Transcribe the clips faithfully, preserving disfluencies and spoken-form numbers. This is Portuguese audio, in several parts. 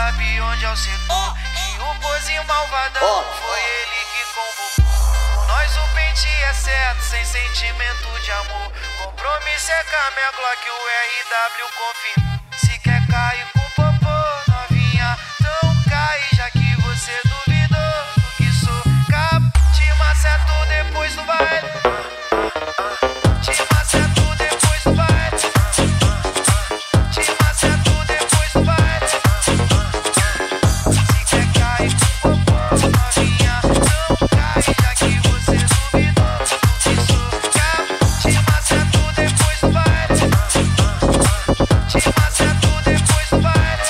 sabe onde é o setor. Que o pozinho malvadão foi ele que convocou. Por nós o pente é certo, sem sentimento de amor. Compromisso é com a minha Glock, o R W confirma. Se quer cair com popô, novinha, então cai, já que você duvidou do que sou. Cap, te maceto depois do baile. Te maceto depois do baile. Te maceto depois do baile. Se quer cair com popô, novinha, então cai, já que você duvidou do que sou. Cap, te maceto depois do baile. Te maceto depois do baile.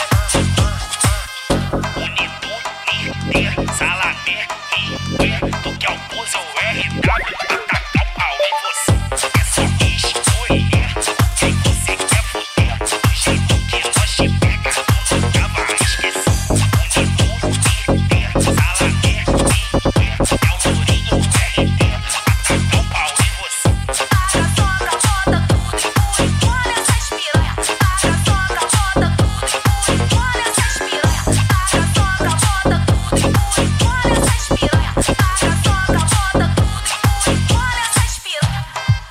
Unido, líder, salamé, líder. Tu quer o pulso, o R W, atacar o pau em você. É só escolher quem você quer foder. Do jeito que nós te pega, tu nunca vai esquecer. Unido, líder, salamé, líder. É o Lourinho, o R D, atacar o pau em você. Taca, soca, roda tudo e engole essas piranha. Taca, soca, roda tudo e engole essas piranha. Taca, soca, roda tudo e engole essas piranha. Taca, soca, roda tudo e engole essas piranha.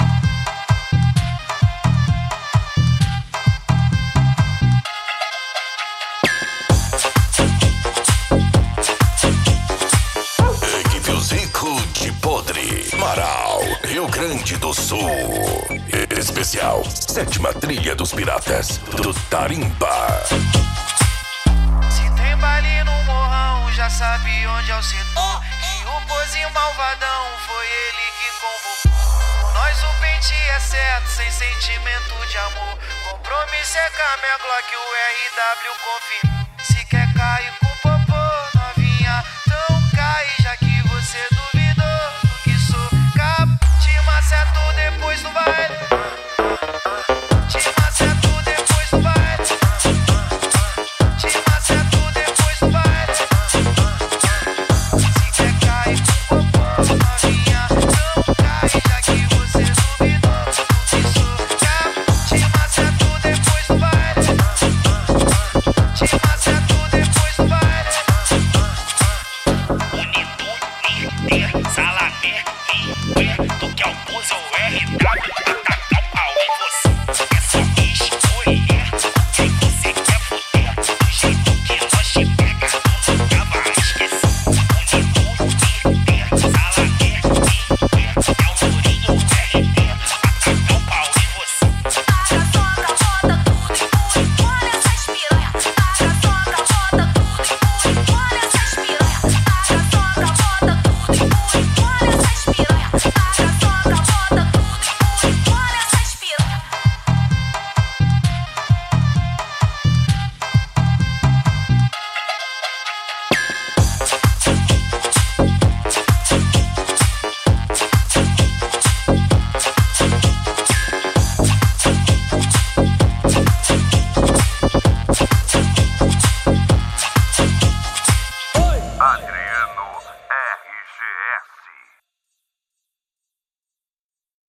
Equipe O Zico de Podre, Marau, Rio Grande do Sul. Especial, sétima trilha dos piratas do Tarimba. Se tem baile no morrão, já sabe onde é o setor. Que o pozinho malvadão foi ele que convocou. Por nós o pente é certo, sem sentimento de amor. Compromisso é com a minha Glock, o R W confirma. Se quer cair com popô, novinha, então cai, já que você duvidou do que sou. Cap, te maceto depois do baile. Te maceto depois do baile. Te maceto depois do baile. Se quer cair com popô, novinha, então cai, já que você duvidou do que sou. Cap, te maceto depois do baile. Te maceto depois do baile. Unido, líder, salamé, líder. Tu quer o pulso, o R W, atacar o pau em você. É só escolher quem você quer foder. Do jeito que nós te pega, tu nunca vai esquecer. Unido, líder, salamé, líder. É o Lourinho, o R D, atacar o pau em você. Taca, soca, roda tudo e engole essas piranha. Taca, soca, roda tudo e engole essas piranha. Taca, soca, roda tudo e engole essas piranha. Taca, soca, roda tudo e engole essas piranha.